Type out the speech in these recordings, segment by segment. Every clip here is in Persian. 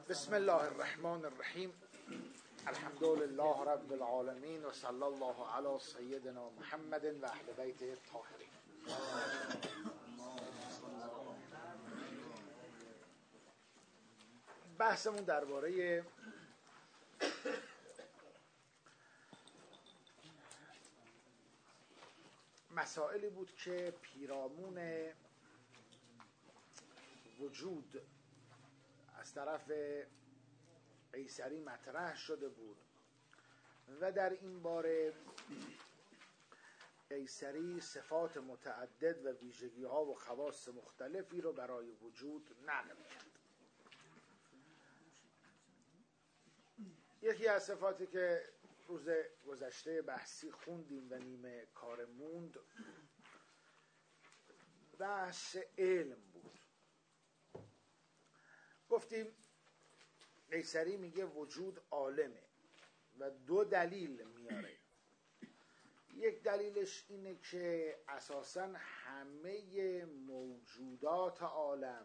بسم الله الرحمن الرحیم. الحمد لله رب العالمین و صلی الله علی سیدنا محمد و اهل بیت الطاهرین. بحثمون درباره مسائلی بود که پیرامون وجود از طرف قیصری مطرح شده بود و در این باره قیصری صفات متعدد و ویژگی ها و خواص مختلفی رو برای وجود نقل کرد. یکی از صفاتی که روز گذشته بحثی خوندیم و نیمه کار موند بحث علم بود. گفتیم قیصری میگه وجود عالمه و دو دلیل میاره. یک دلیلش اینه که اساساً همه موجودات عالم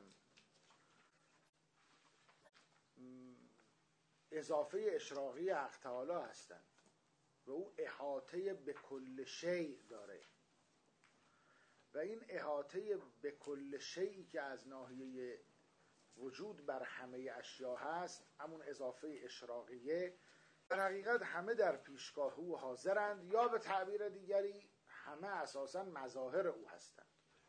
اضافه اشراقی حق تعالی هستند و او احاطه به کل شیء داره و این احاطه به کل شیئی که از ناحیه وجود بر همه اشیا هست، همون اضافه اشراقیه، در حقیقت همه در پیشگاه او حاضرند، یا به تعبیر دیگری همه اساساً مظاهر او هستند.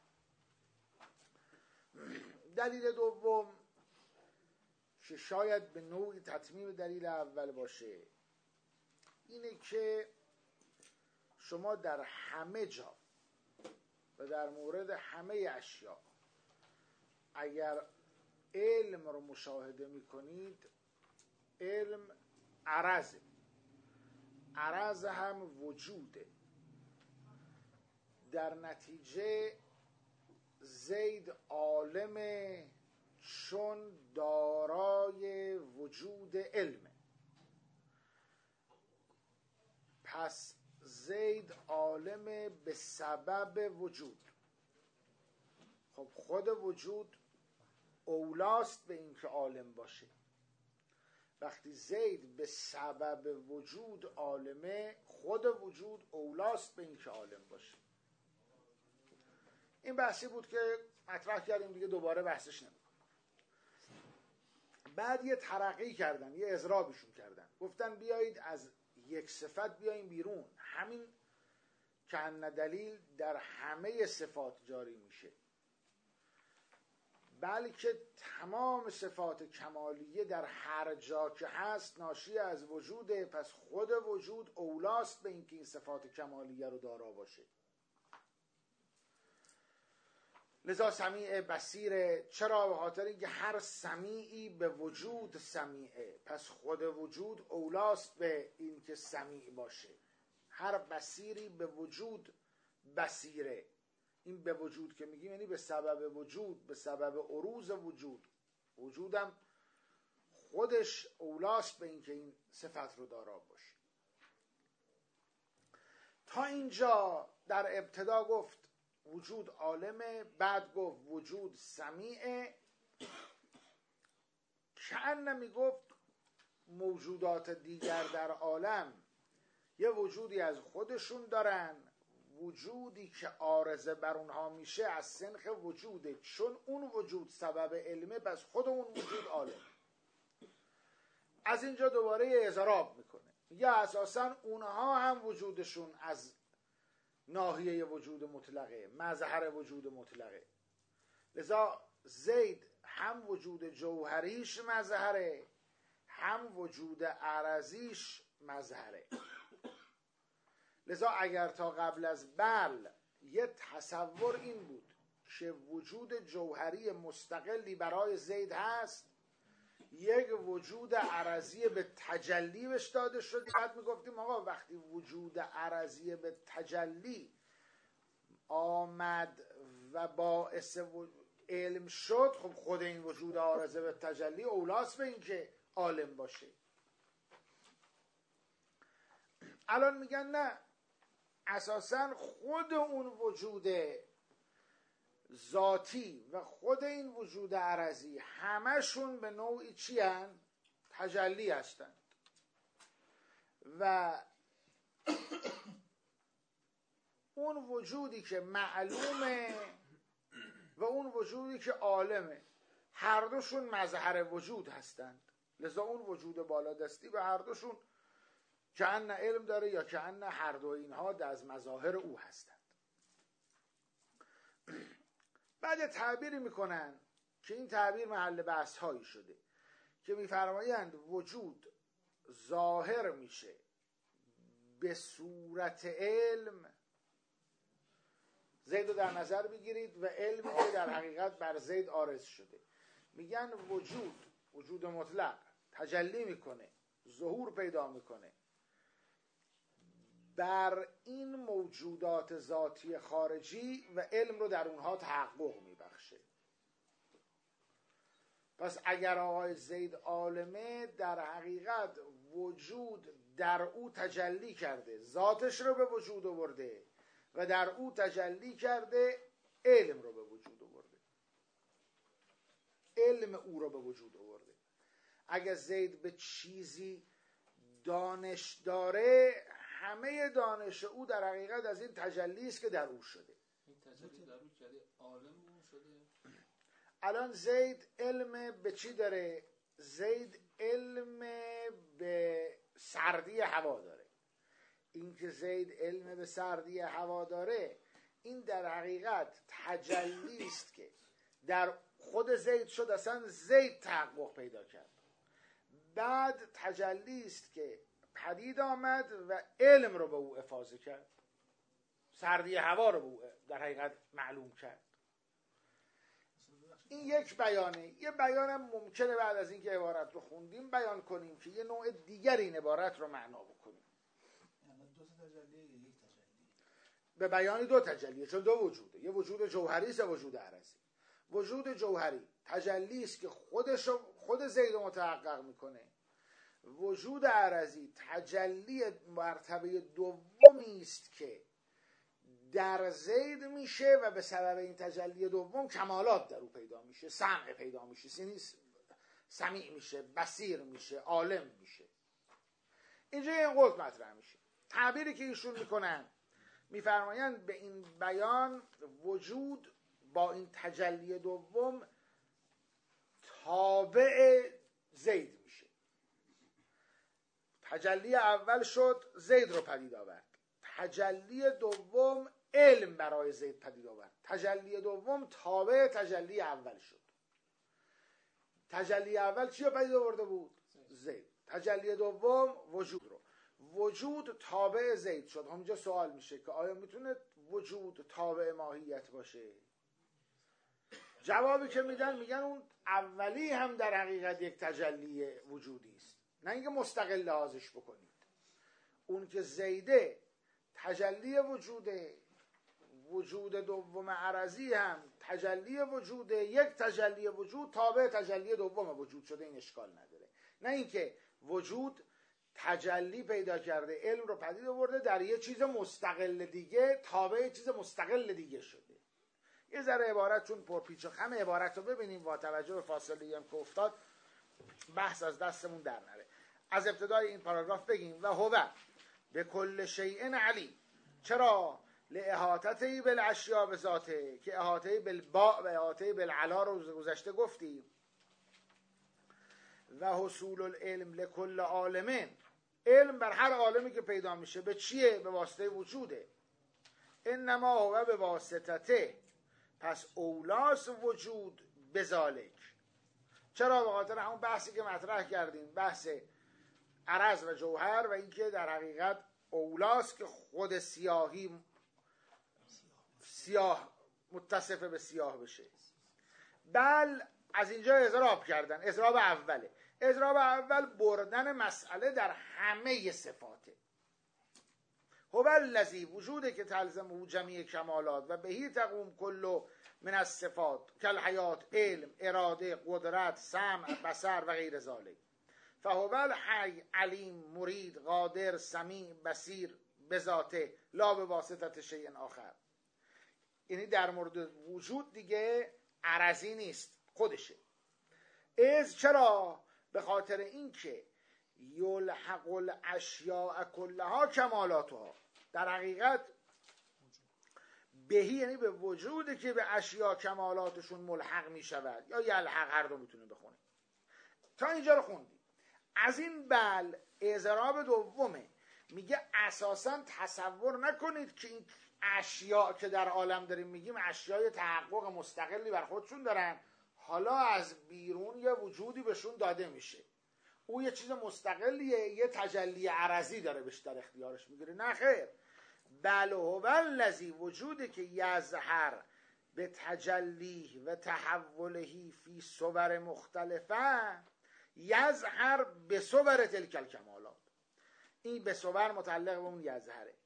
دلیل دوم که شاید به نوعی تتمیم دلیل اول باشه اینه که شما در همه جا و در مورد همه اشیا اگر علم رو مشاهده میکنید، علم عرضه، عرض هم وجوده. در نتیجه زید عالم چون دارای وجود علمه، پس زید عالم به سبب وجود. خب خود وجود اولاست به این که عالم باشه. وقتی زید به سبب وجود عالمه، خود وجود اولاست به این که عالم باشه. این بحثی بود که مطرح کردیم، دیگه دوباره بحثش نمی‌کنم. بعد یه ترقی کردن، یه اضرابشون کردن، گفتن بیایید از یک صفت بیاییم بیرون. همین که ان دلیل در همه صفات جاری میشه، بلکه تمام صفات کمالیه در هر جا که هست ناشی از وجوده، پس خود وجود اولاست به اینکه این صفات کمالیه رو دارا باشه. لذا سمیع بصیره. چرا؟ به خاطر اینکه هر سمیعی به وجود سمیعه، پس خود وجود اولاست به اینکه سمیع باشه. هر بصیری به وجود بصیره. این به وجود که میگیم یعنی به سبب وجود، به سبب عروض وجود. وجودم خودش اولاست به اینکه این صفت رو دارا باشه. تا اینجا در ابتدا گفت وجود عالمه، بعد گفت وجود سمیعه. کأن میگفت موجودات دیگر در عالم یه وجودی از خودشون دارن، وجودی که عارضه بر اونها میشه از سنخ وجوده. چون اون وجود سبب علمه، پس خود اون وجود عالم. از اینجا دوباره اضراب میکنه، یا اساسا اونها هم وجودشون از ناحیه وجود مطلقه، مظهر وجود مطلقه. لذا زید هم وجود جوهریش مظهره، هم وجود عرضیش مظهره. لذا اگر تا قبل از بل یه تصور این بود که وجود جوهری مستقلی برای زید هست، یک وجود عرضی به تجلی بهش داده شد. بعد میگفتیم آقا وقتی وجود عرضی به تجلی آمد و باعث علم شد، خب خود این وجود عرضی به تجلی اولاست به این که عالم باشه. الان میگن نه، اساساً خود اون وجود ذاتی و خود این وجود عرضی همشون به نوعی چی هن؟ تجلی هستند و اون وجودی که معلومه و اون وجودی که عالمه هر دوشون مظهر وجود هستند. لذا اون وجود بالادستی به هر دوشون کأن علم داره یا کأن هر دو اینها از مظاهر او هستند. بعد تعبیری میکنن که این تعبیر محل بحث هایی شده که میفرمایند وجود ظاهر میشه به صورت علم. زید رو در نظر بگیرید و علمی که در حقیقت بر زید عارض شده. میگن وجود مطلق تجلی میکنه، ظهور پیدا میکنه بر این موجودات ذاتی خارجی و علم رو در اونها تحقق میبخشه. پس اگر آقای زید عالمه، در حقیقت وجود در او تجلی کرده، ذاتش رو به وجود آورده و در او تجلی کرده، علم رو به وجود آورده، علم او رو به وجود آورده. اگر زید به چیزی دانش داره، همه دانش او در حقیقت از این تجلی است که در او شده. این تجلی در او کرده، عالم او شده. الان زید علم به چی داره؟ زید علم به سردی هوا داره. این که زید علم به سردی هوا داره، این در حقیقت تجلی است که در خود زید شد، اصلا زید تحقق پیدا کرد. بعد تجلی است که پدید آمد و علم رو به او افاضه کرد، سردی هوا رو به او در حقیقت معلوم کرد. این یک بیانه. یه بیانم ممکنه بعد از اینکه عبارت رو خوندیم بیان کنیم که یه نوع دیگر این عبارت رو معنا بکنیم. دو تجلی یا یک تجلی؟ به بیان دو تجلیه، چون دو وجوده. یه وجود جوهری است و وجود عرضی. وجود جوهری تجلی است که خود زید متحقق میکنه. وجود عرضی تجلی مرتبه دومی است که در زید میشه و به سبب این تجلی دوم کمالات در او پیدا میشه، سمع پیدا میشه، یعنی سمیع میشه، بصیر میشه، عالم میشه. اینجا این قول مطرح میشه. تعبیری که ایشون میکنن، میفرمایند به این بیان وجود با این تجلی دوم تابع زید میشه. تجلی اول شد، زید رو پدید آورد. تجلی دوم علم برای زید پدید آورد. تجلی دوم تابع تجلی اول شد. تجلی اول چی رو پدید آورده بود؟ زید. تجلی دوم وجود رو. وجود تابع زید شد. همینجا سوال میشه که آیا میتونه وجود تابع ماهیت باشه؟ جوابی که میگن اون اولی هم در حقیقت یک تجلی وجودی است، نه اینکه مستقل لحاظش بکنید. اون که زیده تجلی وجوده، وجود دوم عرضی هم تجلی وجوده، یک تجلی وجود تابع تجلی دوم وجود شده، این اشکال نداره. نه اینکه وجود تجلی پیدا کرده، علم رو پدید آورده، در یه چیز مستقل دیگه تابع چیز مستقل دیگه شده. یه ذره عبارت چون پرپیچ و خم عبارت رو ببینیم با توجه به فاصله هم که افتاد بحث از دستمون در نره. از ابتدای این پاراگراف بگیم و هو به کل شیء علی. چرا؟ لاحاطته بالاشیاء بذاته، که احاطه بالباء و احاطه بالعلا رو گذشته گفتیم. و حصول العلم لکل عالمین، علم بر هر عالمی که پیدا میشه به چیه؟ به واسطه وجوده. انما هو به واسطته، پس اولاس وجود بذالک. چرا؟ به خاطر همون بحثی که مطرح کردیم، بحث عرض و جوهر و اینکه در حقیقت اولاس که خود سیاه متصف به سیاه بشه. بل از اینجا اضراب کردن، اضراب اوله. اضراب اول بردن مسئله در همه صفاته. هو الذی، وجوده که تلزمه جمیع کمالات و بهی تقوم کل من الصفات کالحیات، علم، اراده، قدرت، سمع، بصر و غیر ذالک. فهو الحی، علیم، مرید، قادر، سمیع، بصیر بذاته لا به واسطه شیء آخر. یعنی در مورد وجود دیگه عرضی نیست، خودشه. چرا؟ به خاطر اینکه یلحق الاشیاء کلها کمالاتها، در حقیقت بهی یعنی به وجودی که به اشیاء کمالاتشون ملحق می شود، یا یلحق، هر دو میتونه بخونه. تا اینجا رو خوندیم. از این بل اضراب دومه، میگه اساسا تصور نکنید که این اشیاء که در عالم داریم میگیم اشیاء تحقق مستقلی بر خودشون دارن، حالا از بیرون یه وجودی بهشون داده میشه، او یه چیز مستقلیه، یه تجلی عرضی داره بهش در اختیارش میگیره. نه خیر، بل هو الذی، وجودی که یظهر به تجلی و تحولهی فی صور مختلفه، یظهر به صور تلک الکمالات. این به صور متعلق به اون یظهره.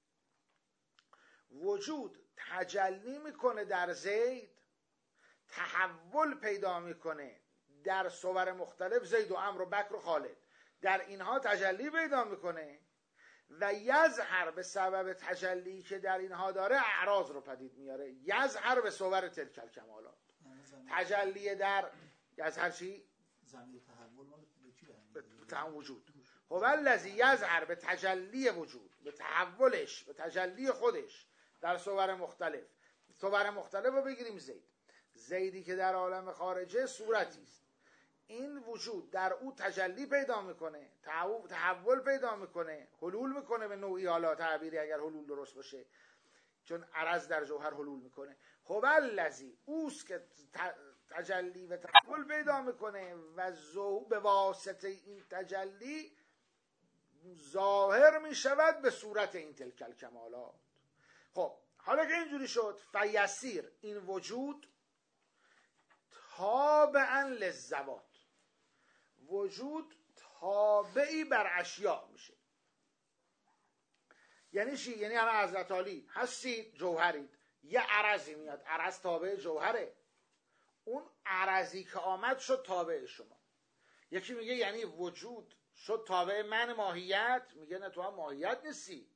وجود تجلی میکنه در زید، تحول پیدا میکنه در صور مختلف، زید و عمرو و بکر و خالد، در اینها تجلی پیدا میکنه و یظهر به سبب تجلی که در اینها داره اعراض رو پدید میاره. یظهر به صور تلک الکمالات، تجلی در یظهر چی؟ زمین تحول مال به تمام وجود. هو الذی یظهر به تجلی وجود، به تحولش، به تجلی خودش در صور مختلف. صور مختلف رو بگیریم زیدی که در عالم خارجه صورتی است، این وجود در او تجلی پیدا میکنه، تحول پیدا میکنه، حلول میکنه به نوعی، حالا تعبیری اگر حلول درست باشه، چون عرض در جوهر حلول میکنه. هو الذی، اوست که تجلی و تحول پیدا میکنه و به واسطه این تجلی ظاهر میشود به صورت این تلک الکمالات. خب حالا که اینجوری شد، فیسیر، این وجود تابعا للذوات، وجود تابعی بر اشیاء میشه. یعنی چی؟ یعنی همه حضرت علی هستید، جوهرید، یه عرضی میاد، عرض تابع جوهره، اون عرضی که آمد شد تابع شما. یکی میگه یعنی وجود شد تابع من ماهیت، میگه نه، تو هم ماهیت نیستی.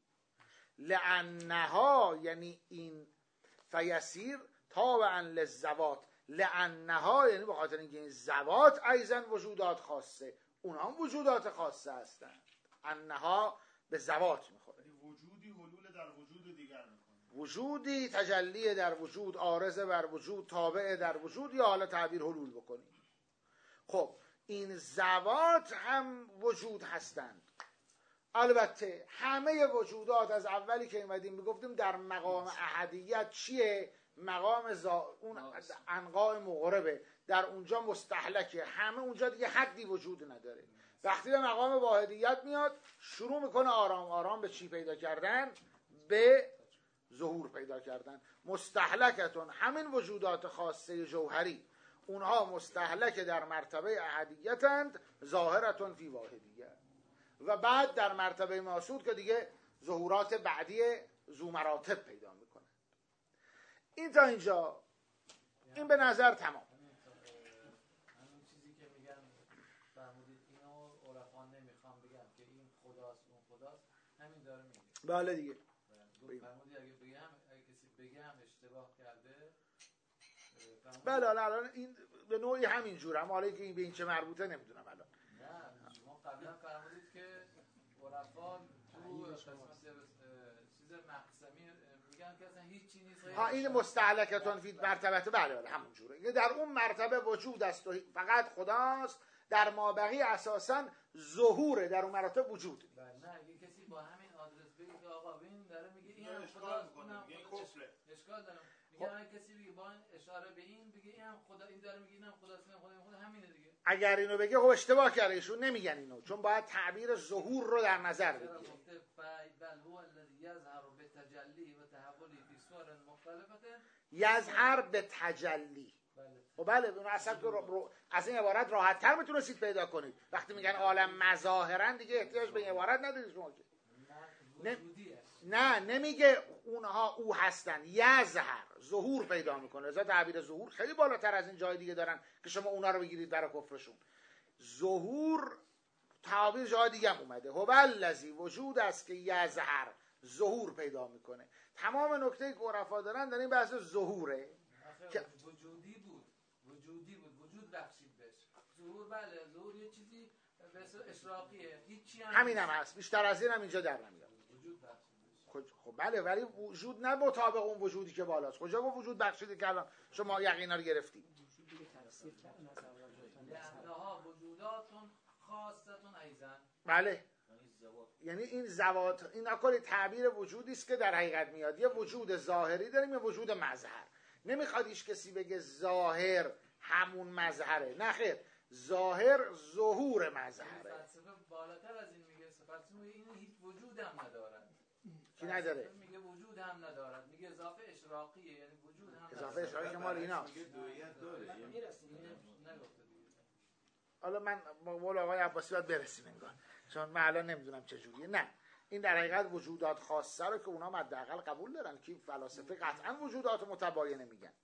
لانها، یعنی این فیسیر تابعا للذوات، لانها یعنی به خاطر اینکه این ذوات ایضا وجودات خاصه، اونها هم وجودات خاصه هستند. انها به ذوات میخوره، وجودی حلول در وجود دیگر میکنه، وجودی تجلی در وجود، عارضه بر وجود، تابع در وجود، یا حالا تعبیر حلول بکنیم. خب این ذوات هم وجود هستند. البته همه وجودات از اولی که اومدیم میگفتیم در مقام احدیت چیه؟ مقام اون انقاء مغربه، در اونجا مستهلکه، همه اونجا دیگه حدی وجود نداره. وقتی به مقام واحدیت میاد شروع میکنه آرام آرام به چی پیدا کردن؟ به ظهور پیدا کردن. مستهلکتون، همین وجودات خاصه جوهری، اونها مستهلک در مرتبه احدیتند، ظاهرتون فی واحدیت. و بعد در مرتبه ماسود که دیگه ظهورات بعدی ذو مراتب پیدا میکنه. این تا اینجا، این به نظر تمام. همین چیزی که میگن فرمودید اینو عرفا نمیخوام بگم که این خداست اون خداست، همین داره میگه. بله دیگه. فرمودید اگه کسی بگه هم اشتباه کرده. بله الان این به نوعی همین جوره، اما حالا که این به این چه مربوطه نمیدونم الان. نه شما قبلا فرمودید که عرفا تو قسمت چیز مقسمی میگن که اصلا هیچ چیزی نیست. این مستهلکتون فی مرتبه، بله همون جوره. در اون مرتبه وجود است و فقط خداست، در مابقی اساسا ظهوره، در اون مرتبه وجود. نه اگه کسی با همین آدرس بگه که آقا ببین داره میگه این هم اشکال خداست، میکنه، اونم میگه این کفره. اشکال داره. میگه اگه کسی بگه با اشاره به این بگه این هم خدا، این داره میگه این هم خداست، این خدا همینه دیگه. اگر اینو بگه خب اشتباه کرده، ایشون نمیگن اینو، چون باید تعبیر ظهور رو در نظر بگیره. بل هو الذی یظهر بتجلی و تحولی فی صور مختلفه، یظهر به تجلی. خب بله اون اصلا از این عبارت راحت تر میتونستید پیدا کنید. وقتی میگن عالم مظاهرن دیگه احتیاج به این عبارت ندارید شما که. نه نمیگه اونها او هستن، یظهر ظهور پیدا میکنه. لذا تعبیر ظهور خیلی بالاتر از این جای دیگه دارن که شما اونا رو بگیرید برای کفرشون. ظهور تعبیر جای دیگه هم اومده. هو الذی، وجود است که یظهر ظهور پیدا میکنه. تمام نکته که عرفا دارن در این بحث ظهوره که وجودی بود وجود بخشید بهش. ظهور بله، ظهور یه چیزی به اسم اشراقیه، هیچی همین هم هست، بیشتر از این هم اینجا در نمیاد. وجود بخشید. خب بله، ولی وجود نه مطابق اون وجودی که بالاست. کجا با وجود بخشیده که الان شما یقینا رو گرفتید؟ لأنها وجوداتون خاصتون ایضا. بله، یعنی این زوات، این کلی تعبیر وجودی است که در حقیقت میاد. یه وجود ظاهری داریم، یه وجود مظهر. نمیخواد هیچ کسی بگه ظاهر همون مظهره، نه خیر، ظاهر ظهور مظهره. فلسفه بالاتر از این میگه، فلسفه میگه این هیچ وجود هم ندارد. کی نداره؟ میگه وجود هم ندارد، میگه اضافه اشراقیه، یعنی وجود هم اضافه اشراقی که مال اینا میگه دویت داره. نگفته دیگه. حالا من با قول آقای عباسی باید برسیم انگار، چون من الان نمیدونم چجوریه. نه، این در حقیقت وجودات خاصه رو که اونا حداقل قبول دارن که فلاسفه قطعا وجودات متباینه میگن.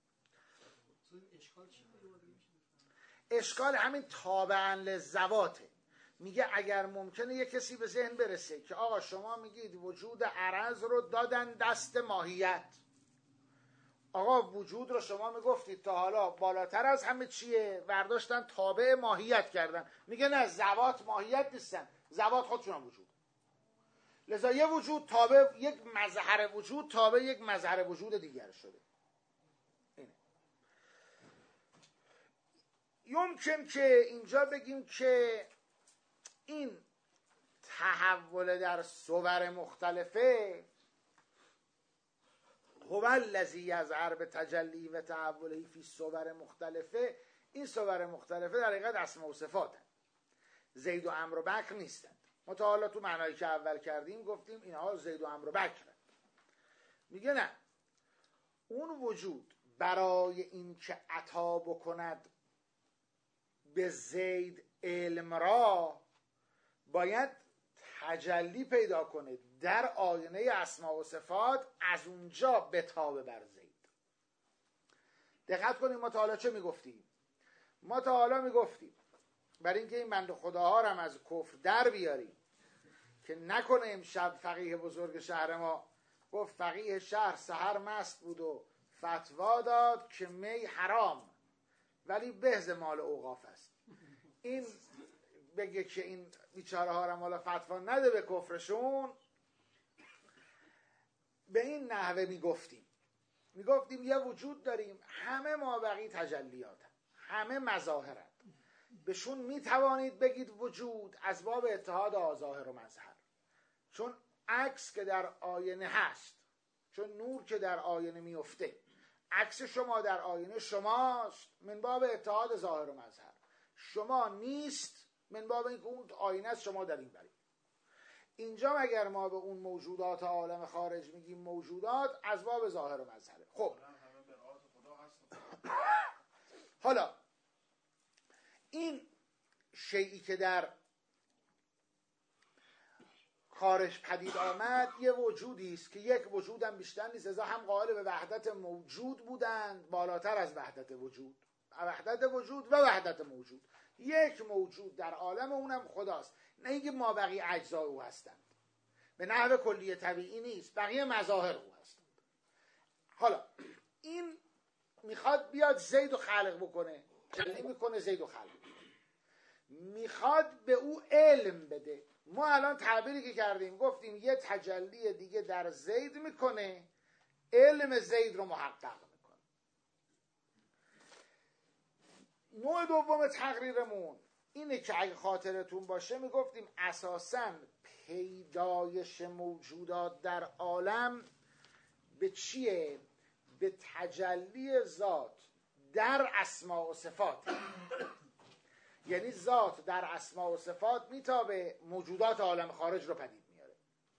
اشکال همین تابعا للذواته. میگه اگر ممکنه یه کسی به ذهن برسه که آقا شما میگید وجود عرض رو دادن دست ماهیت، آقا وجود رو شما میگفتید تا حالا بالاتر از همه چیه، برداشتن تابع ماهیت کردن. میگه نه، ذوات ماهیت نیستن، ذوات خودشون هم وجود. لذا یه وجود تابع یک مظهر وجود تابع یک مظهر وجود دیگر شده. اینه. یمکن که اینجا بگیم که این تحول در صور مختلفه هو الذی یظهر بتجلی و تحوله فی صور مختلفه. این صور مختلفه در حقیقت اسماء و صفات هست، زید و عمرو و بکر نیستند. ما تا حالا تو معنایی که اول کردیم گفتیم اینها زید و عمرو و بکر. میگه نه، اون وجود برای این که عطا بکند به زید علم را باید تجلی پیدا کنه در آینه اسماء و صفات، از اونجا بتابه بر زید. دقت کنیم ما تا حالا چه میگفتیم؟ ما تا حالا میگفتیم برای اینکه این بنده خداها رو هم از کفر در بیاریم که نکنه امشب فقیه بزرگ شهر ما گفت فقیه شهر سحر مست بود و فتوا داد که می حرام ولی بهز مال اوقاف است. این بگه که این بیچاره ها رو حالا فتوا نده به کفرشون. به این نحوه میگفتیم یه وجود داریم، همه مابقی تجلیات هم. همه مظاهر هم. بهشون میتوانید بگید وجود از باب اتحاد ظاهر و مظهر، چون عکس که در آینه هست، چون نور که در آینه میفته، عکس شما در آینه شماست من باب اتحاد ظاهر و مظهر، شما نیست من باب اینکه اون آینه است شما در این برید. اینجا مگر ما به اون موجودات عالم خارج میگیم موجودات، از باب ظاهر و مظهره. خب حالا این شیئی که در خارج پدید آمد یه وجودی است که یک وجودم بیشتر نیست، لذا هم قائل به وحدت موجود بودند بالاتر از وحدت وجود، وحدت وجود و وحدت موجود. یک موجود در عالم اونم خداست، نه اینکه ما بقیه اجزای او هستند، به نحو کلی طبیعی نیست، بقیه مظاهر او هستند. حالا این میخواد بیاد زید و خلق بکنه، جلی میکنه زید و خلق بکنه، میخواد به او علم بده. ما الان تعبیری که کردیم گفتیم یه تجلی دیگه در زید میکنه، علم زید رو محقق میکنه. نوع دوم تقریرمون اینه که اگه خاطرتون باشه میگفتیم اساساً پیدایش موجودات در عالم به چیه؟ به تجلی ذات در اسماء و صفات. یعنی ذات در اسماء و صفات میتابه موجودات عالم خارج رو پدید میاره.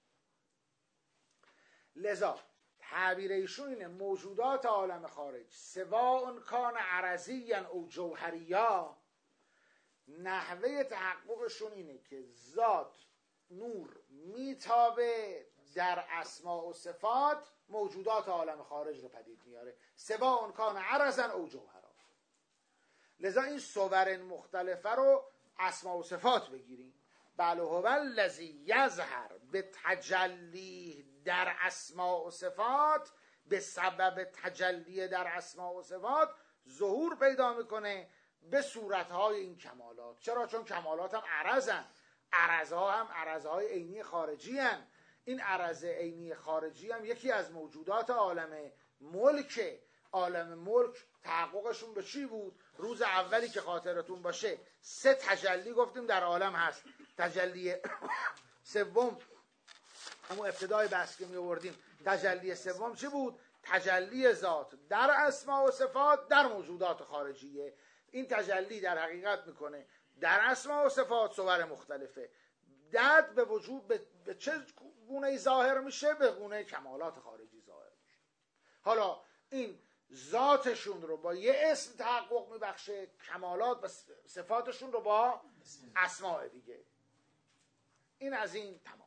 لذا تعبیر ایشون اینه موجودات عالم خارج سواء کان عرضیا او جوهریا، نحوه تحققشون اینه که ذات نور میتابه در اسماء و صفات موجودات عالم خارج رو پدید میاره، سواء کان عرضا او جوهرا. لذا این صور مختلفه رو اسماء و صفات بگیریم. بل هو الذی یظهر به تجلی در اسماء و صفات، به سبب تجلی در اسماء و صفات ظهور پیدا میکنه به صورتهای این کمالات. چرا؟ چون کمالات هم عرضن، عرضها هم عرضهای عینی خارجی هن. این عرض عینی خارجی هم یکی از موجودات عالم ملک. عالم ملک تحققشون به چی بود؟ روز اولی که خاطرتون باشه 3 تجلی گفتیم در عالم هست. تجلی سوم همون ابتدای بحث که می آوردیم، تجلی سوم چی بود؟ تجلی ذات در اسماء و صفات در موجودات خارجیه. این تجلی در حقیقت میکنه در اسماء و صفات صور مختلفه. دد به وجود به چه گونه ظاهر میشه؟ به گونه کمالات خارجی ظاهر میشه. حالا این ذاتشون رو با یه اسم تحقق میبخشه، کمالات و صفاتشون رو با اسماء دیگه. این از این تمام.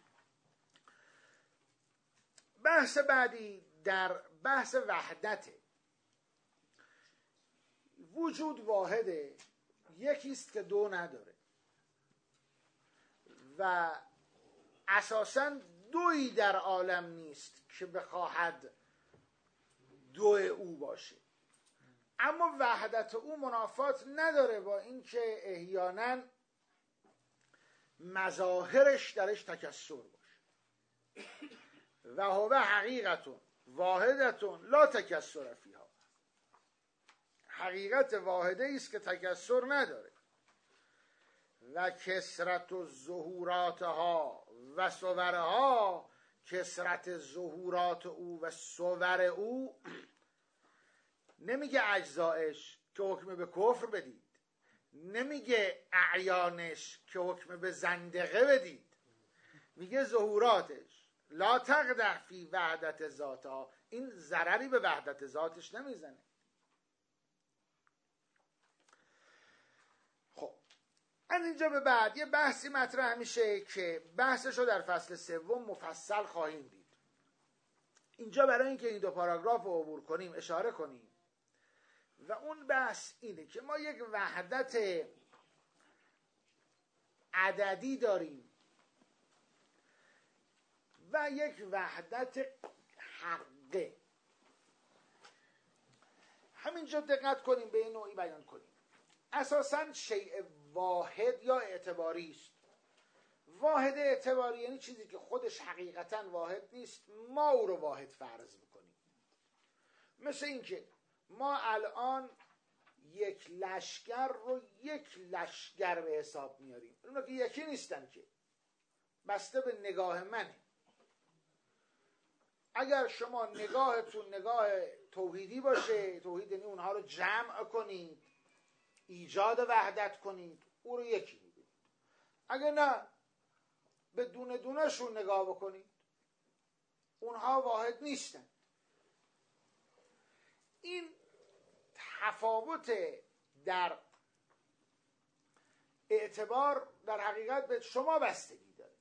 بحث بعدی در بحث وحدته. وجود واحده، یکیست که دو نداره و اساساً دویی در عالم نیست که بخواهد دو او باشه. اما وحدت او منافات نداره با اینکه احیانا مظاهرش درش تکسر باشه. و هو حقیقتون واحدتون لا تکسر فیها. حقیقت واحده است که تکسر نداره. و کثرت ظهوراتها و صورها، کثرت ظهورات او و صور او نمیگه اجزایش که حکم به کفر بدید، نمیگه اعیانش که حکم به زندقه بدید، میگه ظهوراتش. لا تقدح فی وحدت ذاتها، این ضرری به وحدت ذاتش نمیزنه. خب از اینجا به بعد یه بحثی مطرح میشه که بحثش رو در فصل سوم مفصل خواهیم دید. اینجا برای اینکه این 2 پاراگراف رو عبور کنیم اشاره کنیم و اون بحث اینه که ما یک وحدت عددی داریم و یک وحدت حقه. همینجا دقت کنیم به این نوعی بیان کنیم. اساساً شیء واحد یا اعتباری است. واحد اعتباری یعنی چیزی که خودش حقیقتاً واحد نیست، ما او رو واحد فرض میکنیم. مثل اینکه ما الان یک لشکر رو یک لشکر به حساب میاریم. اونا که یکی نیستن که، بسته به نگاه منه. اگر شما نگاهتون نگاه توحیدی باشه، توحید یعنی اونها رو جمع کنید، ایجاد وحدت کنید، او رو یکی میبینید. اگر نه به دونه دونه شون نگاه بکنید، اونها واحد نیستن. این تفاوت در اعتبار در حقیقت به شما بستگی داره.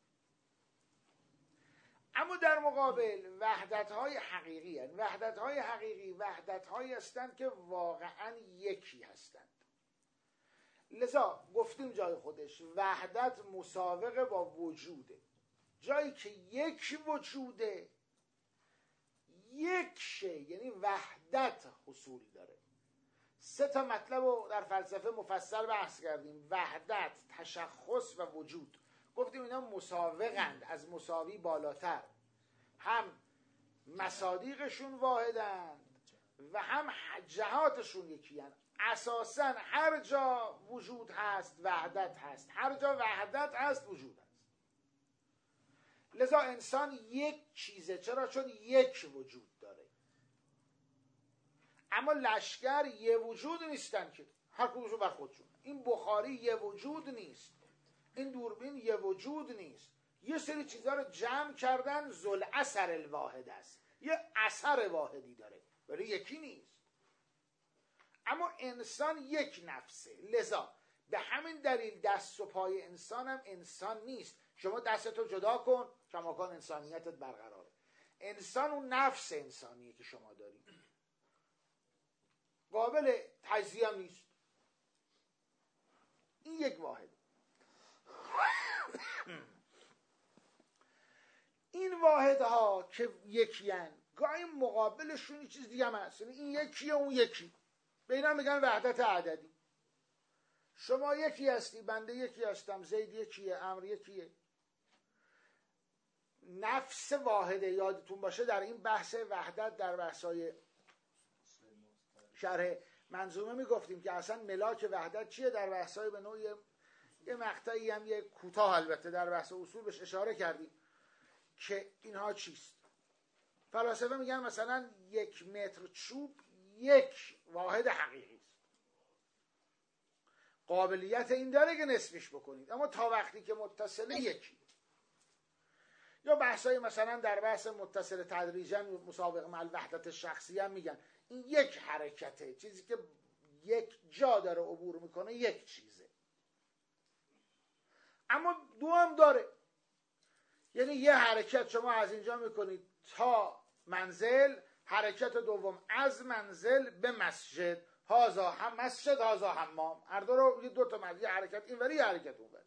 اما در مقابل وحدت‌های حقیقی هستند. وحدت‌های حقیقی وحدت‌هایی هستند که واقعاً یکی هستند. لذا گفتیم جای خودش وحدت مساوقه با وجوده. جایی که یک وجوده، یک شی یعنی وحدت حصول داره. 3 تا مطلب رو در فلسفه مفصل بحث کردیم: وحدت، تشخص و وجود. گفتیم اینا مساوقند، از مساوی بالاتر. هم مصادیقشون واحدند و هم جهاتشون یکی هستند. اساساً هر جا وجود هست وحدت هست، هر جا وحدت هست وجود هست. لذا انسان یک چیزه. چرا؟ چون یک وجود داره. اما لشکر یه وجود نیستن که، هر کدومشون بر خودشون. این بخاری یه وجود نیست، این دوربین یه وجود نیست. یه سری چیزها رو جمع کردن، ذل اثر الواحد است، یه اثر واحدی داره ولی یکی نیست. اما انسان یک نفسه. لذا به همین دلیل دست و پای انسان هم انسان نیست. شما دستتو جدا کن، کماکان انسانیتت برقراره. انسان اون نفس انسانیه که شما دارید، قابل تجزیه هم نیست. این یک واحد. این واحدها که یکی هن گاهی مقابلشون چیز دیگه هم هست، این یکیه اون یکی، به اینا میگن وحدت عددی. شما یکی هستی، بنده یکی هستم، زید یکیه، امر یکیه. نفس واحده یادتون باشه در این بحث وحدت در بحثای شرح منظومه میگفتیم که اصلا ملاک وحدت چیه. در بحثای به نوعی یه مقطعی هم یه کوتاه البته در بحث اصول بهش اشاره کردیم که اینها چیست. فلاسفه میگن مثلا 1 متر چوب یک واحد حقیقی است. قابلیت این داره که نصفش بکنید، اما تا وقتی که متصله یکی. یا بحثای مثلا در بحث متصل تدریجا مسابقه مع الوحدت شخصی هم میگن این یک حرکته، چیزی که یک جا داره عبور میکنه یک چیزه، اما دو هم داره. یعنی یه حرکت شما از اینجا میکنید تا منزل، حرکت دوم از منزل به مسجد، هازا هم مسجد هازا حمام، هر دو تا مسجد، یه حرکت اینوری یه حرکت اونوری.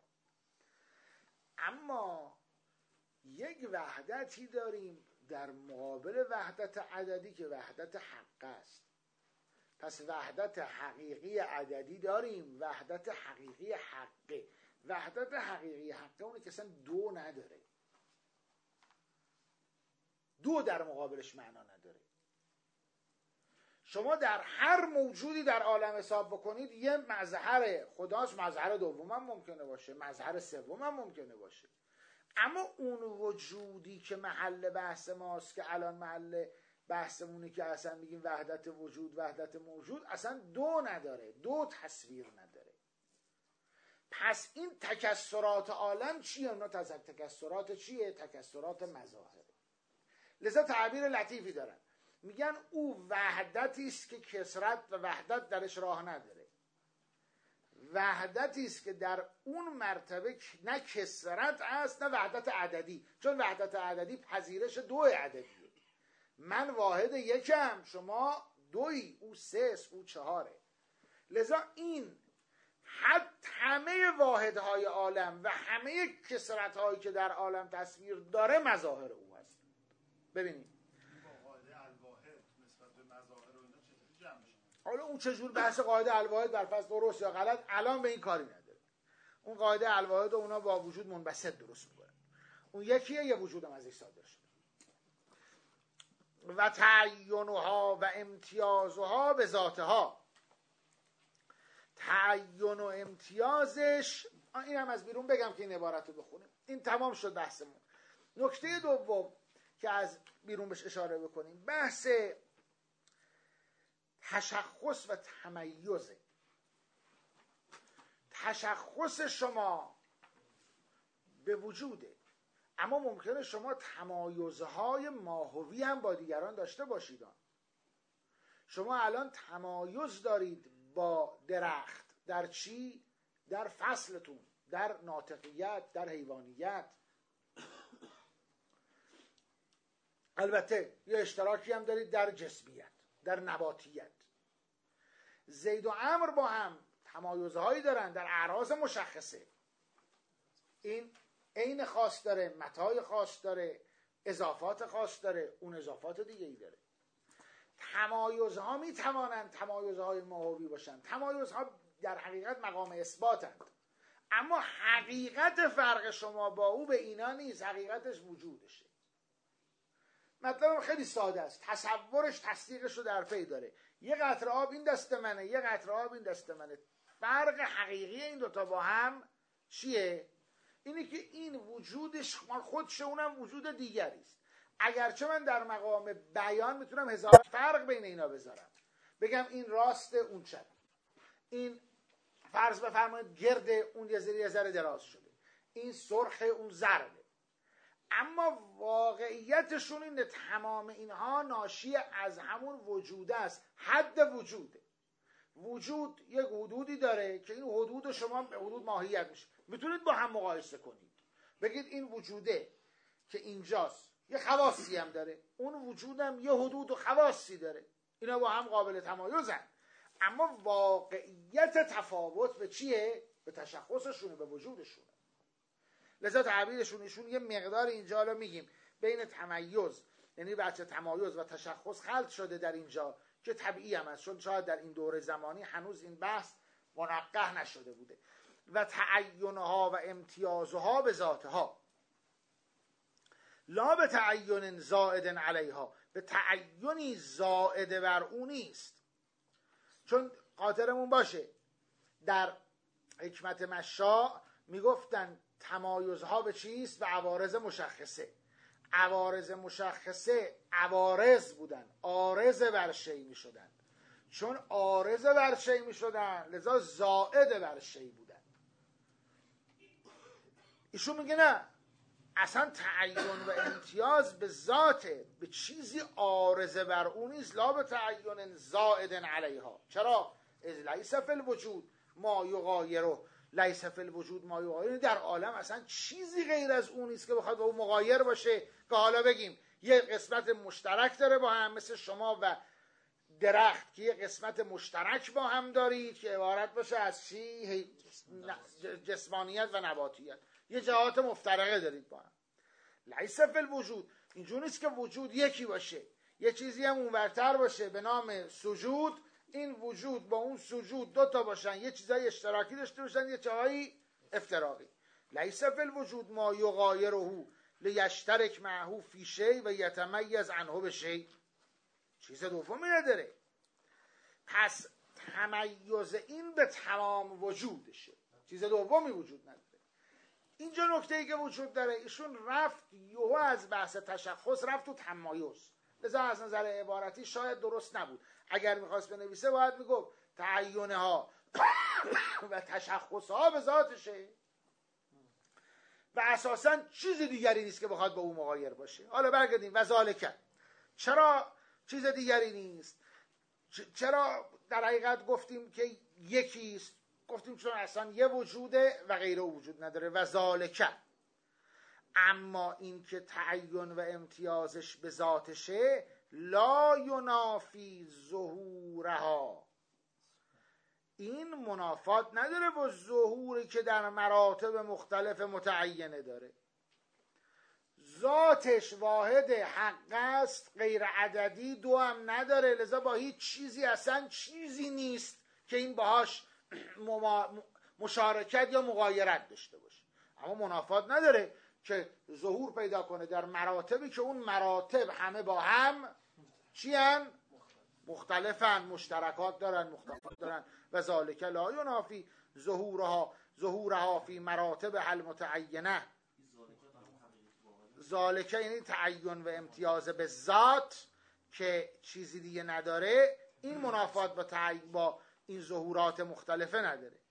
اما یک وحدتی داریم در مقابل وحدت عددی که وحدت حق است. پس وحدت حقیقی عددی داریم، وحدت حقیقی حقه. وحدت حقیقی حقه اونه که اصلا دو نداره، دو در مقابلش معنا نداره. شما در هر موجودی در عالم حساب بکنید یه مظهر خداست، مظهر دوم هم ممکنه باشه، مظهر سوم هم ممکنه باشه، اما اون وجودی که محل بحث ماست که الان محل بحثمونه که اصلا میگیم وحدت وجود، وحدت موجود، اصلا دو نداره، دو تصویر نداره. پس این تکسرات عالم چیه؟ اونا تکسرات چیه؟ تکسرات مظاهره. لذا تعبیر لطیفی دارن، میگن او وحدتی است که کثرت و وحدت درش راه نداره. وحدتی است که در اون مرتبه نه کثرت است نه وحدت عددی، چون وحدت عددی پذیرش دو عددیه. من واحد یکم، شما دوی، او سه، او چهاره. لذا این همه واحدهای عالم و همه کثرت‌هایی که در عالم تصویر داره مظاهر او هست. ببینید قاعده الواحد نسبت به مظاهر و اینا چطوری جمع میشه؟ حالا اون چجور بحث قاعده الواحد بر فرض درست یا غلط الان به این کاری نداره. اون قاعده الواحد اونا با وجود منبسط درست میکنن. اون یکیه، یه وجود هم ازش صادر شده. و تعینها و امتیازها به ذاتها. تعین و امتیازش، این هم از بیرون بگم که این عبارت رو بخونیم. این تمام شد بحثمون. نکته دوم که از بیرون بهش اشاره بکنیم بحث تشخص و تمیزه. تشخص شما به وجوده، اما ممکنه شما تمایزهای ماهوی هم با دیگران داشته باشید. شما الان تمایز دارید با درخت در چی؟ در فصلتون، در ناطقیت، در حیوانیت. البته یه اشتراکی هم دارید در جسمیت، در نباتیت. زید و عمرو با هم تمایزهایی دارن در اعراض مشخصه. این عین خاص داره، متای خاص داره، اضافات خاص داره، اون اضافات دیگه ای داره. تمایزها میتوانند تمایزهای ماهوی باشند. تمایزها در حقیقت مقام اثباتند، اما حقیقت فرق شما با او به اینا نیست، حقیقتش وجودشه. مطلب خیلی ساده است، تصورش تصدیقش رو در پی داره. یه قطره آب این دست منه، یه قطره آب این دست منه. فرق حقیقی این دوتا با هم چیه؟ اینه که این وجودش خودشه، اونم وجود دیگری است. اگرچه من در مقام بیان میتونم هزار فرق بین اینا بذارم، بگم این راست اون چپ، این فرض بفرمایید گرد اون یه ذره دراز شده، این سرخ اون زرده، اما واقعیتشون اینه تمام اینها ناشی از همون وجود است. حد وجوده. وجود یک حدودی داره که این حدود شما به حدود ماهیت میشه. میتونید با هم مقایسه کنید، بگید این وجوده که اینجاست یه خواصی هم داره، اون وجودم یه حدود و خواصی داره، اینا با هم قابل تمایزن، اما واقعیت تفاوت به چیه؟ به تشخصشونه، به وجودشونه. لذا تعبیرشون ایشون یه مقدار اینجا رو میگیم بین تمیز، یعنی بچه تمایز و تشخص خلط شده در اینجا که طبیعی هم است، چون شاید در این دوره زمانی هنوز این بحث منقح نشده بوده. و تعینها و امتیازها به ذاتها، لا به تعین زائد علیها، به تعینی زائد بر اون نیست. چون خاطرمون باشه در حکمت مشاع میگفتن تمایزها به چیست؟ به عوارض مشخصه. عوارض مشخصه عوارض بودن، عارض بر شی می شدن. چون عارض بر شی می شدن لذا زائد بر شی بودن. ایشون میگه نه، اصلا تعین و امتیاز به ذاته، به چیزی عارض بر اون نیست. لا به تعین زائد علیها. چرا؟ از لیس فی الوجود ما یغایره، لیس فی الوجود ما یغایره، در عالم اصلا چیزی غیر از اون نیست که بخواد با اون مغایر باشه. که حالا بگیم یه قسمت مشترک داره با هم، مثل شما و درخت که یه قسمت مشترک با هم دارید که عبارت باشه از چی؟ جسمانیت و نباتیت. یه جهات مفترقه دارید با هم. لیس فی الوجود، اینجور نیست که وجود یکی باشه، یه چیزی هم اونورتر باشه به نام سجود، این وجود با اون سجود دوتا باشن، یه چیزای اشتراکی داشته باشن، یه چیزای افتراقی. لیس فی الوجود ما یغایره لیشترک معه فی شی و یتمیز عنه به شی. چیز دومی نداره. پس تمیز این به تمام وجودشه، چیز دومی وجود نداره. اینجا نکته‌ای که وجود داره، ایشون رفت یهو از بحث تشخص رفت تو تمایز. لذا از نظر عبارتی شاید درست نبود. اگر میخواست بنویسه باید میگفت تعینها و تشخصها به ذاتشه و اساساً چیز دیگری نیست که بخواد با اون مغایر باشه. حالا برگردیم و ذالک. چرا چیز دیگری نیست؟ چرا در حقیقت گفتیم که یکیست؟ گفتیم چون اصلا یه وجوده و غیره وجود نداره. و ذالک، اما این که تعین و امتیازش به ذاتشه، لا ینافی ظهورها، این منافات نداره با ظهوری که در مراتب مختلف متعینه داره. ذاتش واحد حق است، غیر عددی، دو هم نداره، لذا با هیچ چیزی اصلا چیزی نیست که این باهاش مشارکت یا مغایرت داشته باشه. اما منافات نداره که ظهور پیدا کنه در مراتبی که اون مراتب همه با هم چی هن؟ مختلفن، مشترکات دارن، مختلفات دارن. و ذالک لا ینافی ظهورها فی مراتب المتعینه. ذالک یعنی تعین و امتیاز به ذات که چیزی دیگه نداره، این منافات با این ظهورات مختلفه نداره.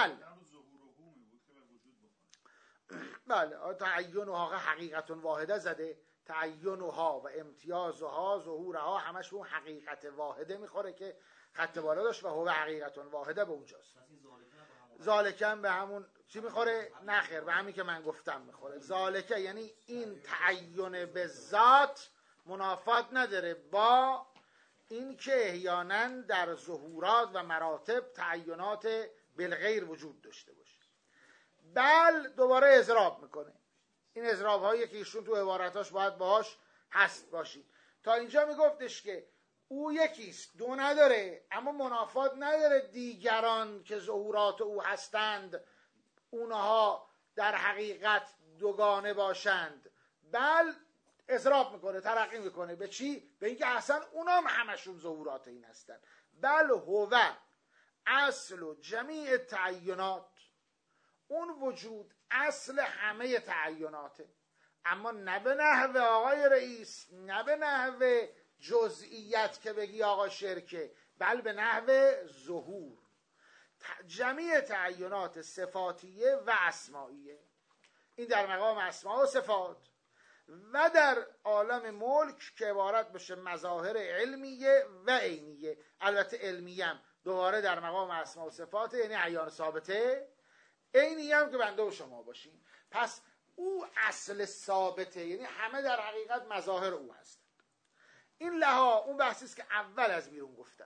بله تعینها حقیقت واحده زده، تعینها و امتیازها ظهورها همش به اون حقیقت واحده میخوره که خط بالا داشت و هو حقیقت واحده به اونجاست. ذالکم به همون چی میخوره؟ نخیر، به همین که من گفتم میخوره. ذالک یعنی این تعین به ذات منافات نداره با این که احیانا در ظهورات و مراتب تعینات بالغیر وجود داشته باشه. بل دوباره اضراب میکنه. این اضراب هایی که ایشون تو عبارتاش باید باهاش هست باشید. تا اینجا میگفتش که او یکیست، دو نداره، اما منافات نداره دیگران که ظهورات او هستند اونها در حقیقت دوگانه باشند. بل اضراب میکنه، ترقی میکنه به چی؟ به اینکه اصلا اونا همشون ظهورات این هستند. بل هو اصل و جمیع تعینات، اون وجود اصل همه تعیناته، اما نه به نحو آقای رئیس، نه به نحو جزئیت که بگی آقا شرکه، بل به نحو ظهور. جمیع تعینات صفاتیه و اسمائیه، این در مقام اسماء و صفات. و در عالم ملک که عبارت بشه مظاهر علمیه و عینیه. البته علمیه هم دوباره در مقام اسماء و صفات، یعنی عیان ثابته، عینیه هم که بنده و شما باشیم. پس او اصل ثابته، یعنی همه در حقیقت مظاهر او هستند. این لها اون بحثی است که اول از بیرون گفتم.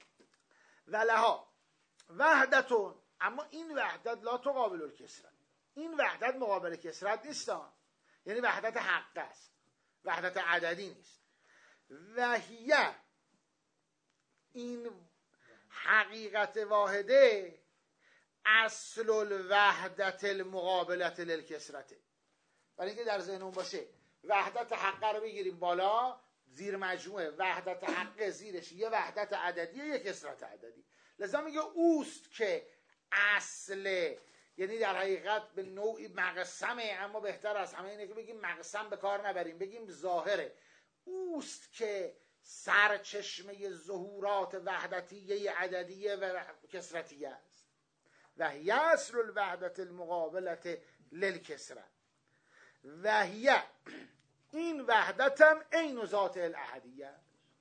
و لها وحدتون، اما این وحدت لا تقابل الکسرت، این وحدت مقابل کثرت نیست، یعنی وحدت حق است، وحدت عددی نیست. وحیه، این حقیقت واحده، اصل الوحدت المقابلت للکثرت. برای اینکه در ذهنمون باشه وحدت حق رو بگیریم بالا، زیر مجموعه وحدت حق زیرش یه وحدت عددی، یه کثرت عددی. لذا میگه اوست که اصل، یعنی در حقیقت به نوعی مقسمه، اما بهتر از همه اینه که بگیم مقسم به کار نبریم، بگیم ظاهره. اوست که سرچشمه ظهورات وحدتیه عددیه و کثرتیه است. و هی اصل الوحدت المقابلت للکثرت. و هی، این وحدت هم عین ذات الاحدیه.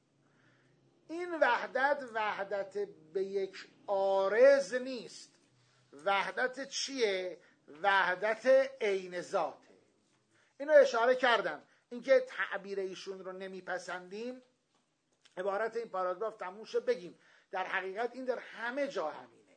این وحدت به یک عارض نیست. وحدت چیه؟ وحدت عین ذاته. اینو اشاره کردم، اینکه تعبیر ایشون رو نمیپسندیم، عبارت این پاراگراف تموم شه بگیم در حقیقت این در همه جا همینه.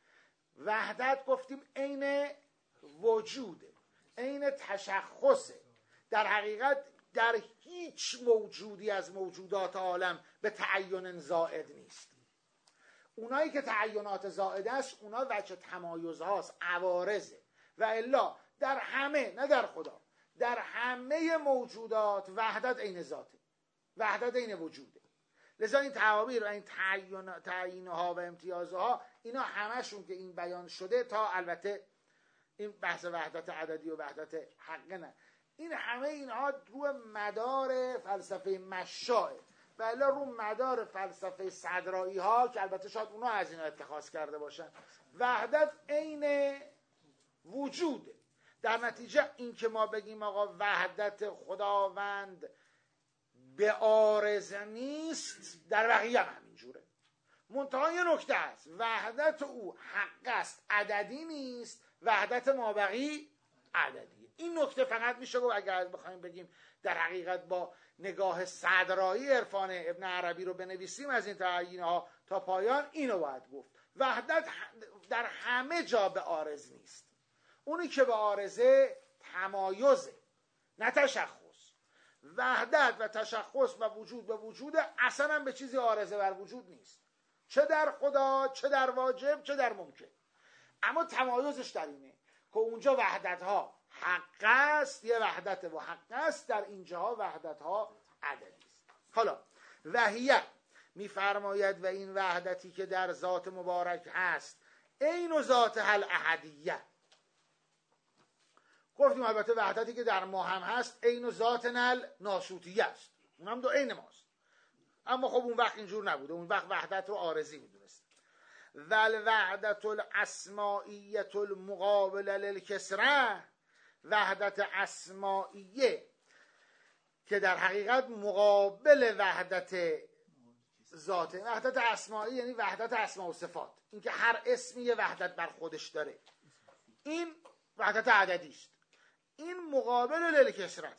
وحدت گفتیم عین وجوده، عین تشخصه. در حقیقت در هیچ موجودی از موجودات عالم به تعین زائد نیست. اونایی که تعینات زائد است اونا وجه تمایز هاست، عوارضه. و الا در همه، نه در خدا، در همه موجودات وحدت عین ذاته، وحدت عین وجوده. لذا این تعابیر و این تعیینها و امتیازها، اینا همشون که این بیان شده، تا البته این بحث وحدت عددی و وحدت حقه نه، این همه اینها رو مدار فلسفه مشاعه و الا رو مدار فلسفه صدرایی ها که البته شاید اونا از اینا اتخاذ کرده باشن. وحدت عین وجوده. در نتیجه این که ما بگیم آقا وحدت خداوند به عارض نیست، در بقیه هم همینجوره. منتها یه نکته است، وحدت او حق است، عددی نیست. وحدت مابقی عددی. این نکته فقط میشه گفت اگر بخوایم بگیم در حقیقت با نگاه صدرایی عرفان ابن عربی رو بنویسیم از این تعیینها تا پایان، اینو باید گفت. وحدت در همه جا به عارض نیست. اونی که به عارضه تمایزه، نه تشخص. وحدت و تشخص و وجود به وجود اصلا هم به چیزی عارضه بر وجود نیست، چه در خدا، چه در واجب، چه در ممکن. اما تمایزش در اینه که اونجا وحدت ها حق است، یه وحدت و حق است، در اینجاها وحدت ها عددی است. حالا وحیه میفرماید و این وحدتی که در ذات مبارک هست عین و ذات الاحدیه. گفتیم البته وحدتی که در ما هم هست عین و ذات ناسوتیه است، اون هم دو عین ماست. اما خب اون وقت اینجور نبوده، اون وقت وحدت رو عارضی میدونست. والوحدت الاسمائیه المقابله للکثره، وحدت اسمائیه که در حقیقت مقابل وحدت ذاته. وحدت اسمائی یعنی وحدت اسما و صفات، اینکه هر اسمی یه وحدت بر خودش داره، این وحدت عددی است. این مقابل للکثرت.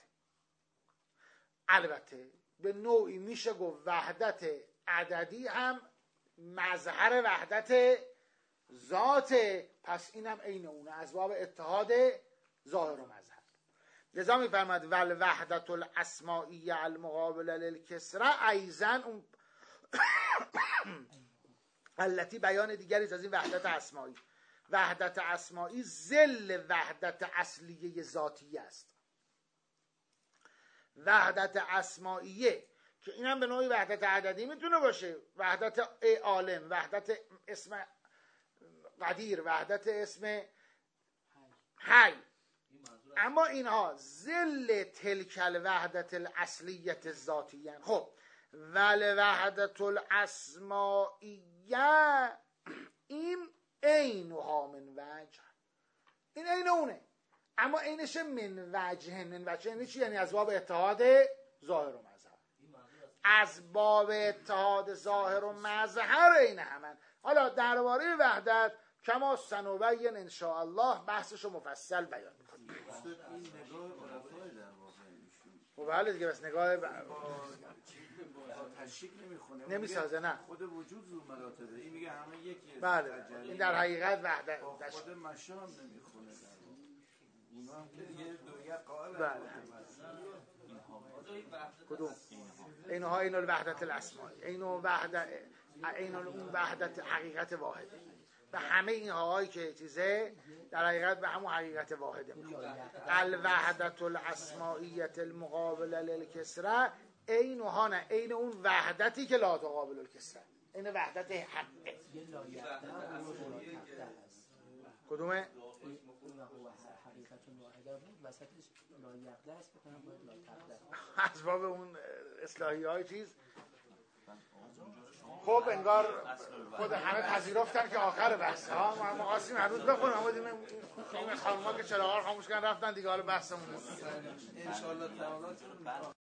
البته به نوعی میشه گفت وحدت عددی هم مظهر وحدت ذاته، پس اینم عین اونه، از باب اتحاد ظاهر و مظهر. لذا میفرماد والوحدت الاسمائیه المقابله للکثره ایضا اون التي بیان دیگری از این وحدت اسمائی. وحدت اسمائی ظل وحدت اصلیه ذاتی است. وحدت اسمائیه که اینم به نوعی وحدت عددی میتونه باشه، وحدت عالم، وحدت اسم قدیر، وحدت اسم حی، اما اینها ظل تلک الوحدت الاصلیت ذاتیه. خب والوحدت الاسمائیه این عینها من وجه، این عین اونه، اما عینش من وجه. من وجه یعنی چی؟ یعنی از باب اتحاد ظاهر و مظهر. از باب اتحاد ظاهر و مظهر عین همن. حالا درباره وحدت کما سنبین ان شاء الله بحثشو مفصل بیان می‌کنیم. این نگاه عرفای در واقع خب بله دیگه، بس نگاه تشریک نمیخونه، نمیسازه. نه خود وجود زور مراتبه، این میگه همه یکیه. بله این در حقیقت وحدت خود مشا هم نمیخونه. اونا هم که دیگه دنیا قائل بله. کدوم؟ اینها این الوحدت الاسماء، این اون وحدت حقیقت واحده و همه این هایی که چیزه در حقیقت به همون حقیقت واحده الوحدت الاسمائیت المقابله للکسره اینها نه این اون وحدتی که لا تقابل الکسره، این وحدت حقه. کدومه؟ حقیقت واحده بود وسطش لا یقده است بکنم باید لا تقده اسباب اون اصلاحی های چیز. خب انگار خود همه پذیرفتن که آخر بحث ها ما خواستیم هنوز بخونم اما این خانوما که چراغا رو خاموش کردن رفتن دیگه، حالا بحثمون ان شاء الله تعالی